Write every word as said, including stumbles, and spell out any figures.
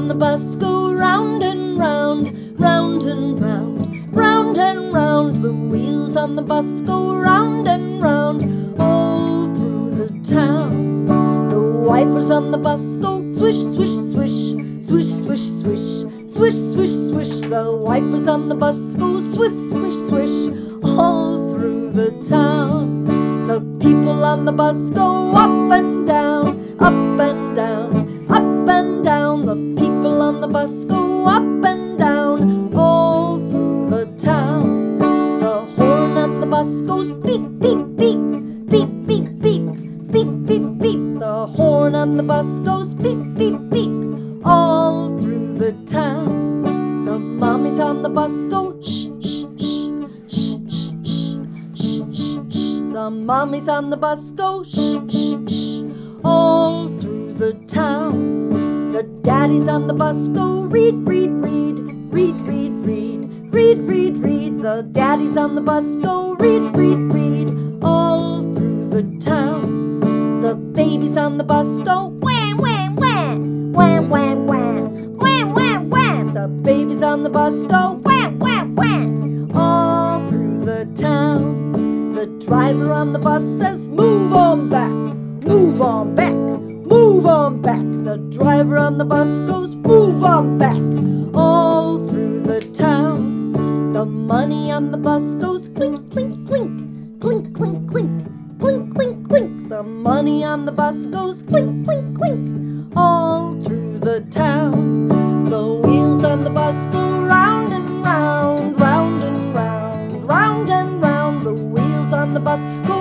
the bus go round and round, round and round, round and round. The wheels on the bus go round and round, all through the town. The wipers on the bus go swish, swish, swish, swish, swish, swish, swish, swish, swish. The wipers on the bus go swish, swish, swish, all through the town. The people on the bus go up and down, up and down, up and down. The people on the bus go up and down, all through the town. The horn on the bus goes beep, beep, beep, beep, beep, beep, beep, beep, beep. The horn on the bus goes beep, beep, beep, all through the town. The mommies on the bus go shh, shh, shh, shh, shh, shh, shh, shh, shh. The mommies on the bus go shh, shh, shh, all through the town. The daddies on the bus go read, read, read, read, read, read, read, read, read. The daddies on the bus go read, read, read, all through the town. The babies on the bus go wham, wham, wham, wham, wham, wham, wham, wham, wham. The babies on the bus go wham, wham, wham, all through the town. The driver on the bus says, move on back, move on back, move on back. The driver on the bus goes, move on back, all through the town. The money on the bus goes clink, clink, clink, clink, clink, clink, clink, clink, clink. The money on the bus goes clink, clink, clink, all through the town. The wheels on the bus go round and round, round and round, round and round. The wheels on the bus go